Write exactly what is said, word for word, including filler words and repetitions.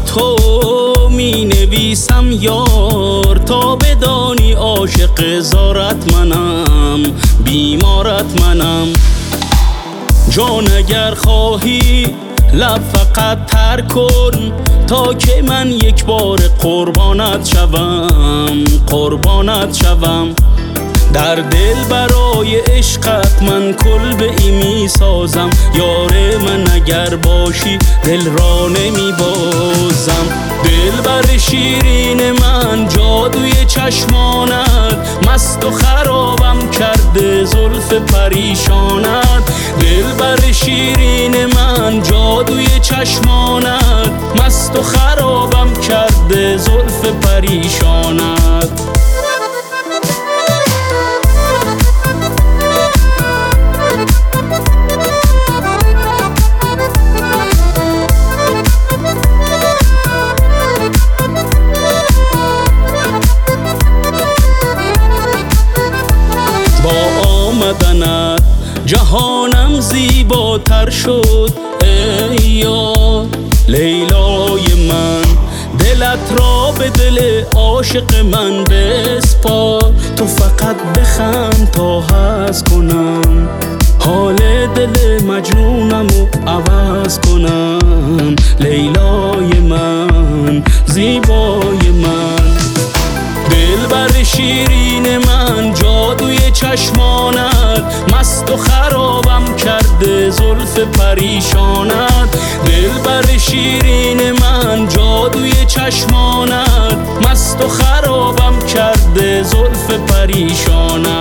تو می نویسم یار، تا بدانی عاشق زارت منم، بیمارت منم. جان اگر خواهی لب فقط تر کن، تا که من یک بار قربانت شوم، قربانت شوم. در دل برای عشقت من کلبه ای می سازم، یار من اگر باشی دل را نمی بازم. دل بر شیرین من جادوی چشمانت، مست و خرابم کرده زلف پریشانت. دل بر شیرین من جادوی چشمانت، مست و خرابم کرده زلف پریشانت. آمدنت جهانم زیباتر شد ای یار لیلای من. دلت را به دل عاشق من بسپار، تو فقط بخند تا حس کنم، حال دل مجنونمو عوض کنم. لیلای من، زیبای من، دل بر شیرین من جادوی چشمانت، مست و خرابم کرده زلف پریشانت. دل بر شیرین من جادوی چشمانت، مست و خرابم کرده زلف پریشانت.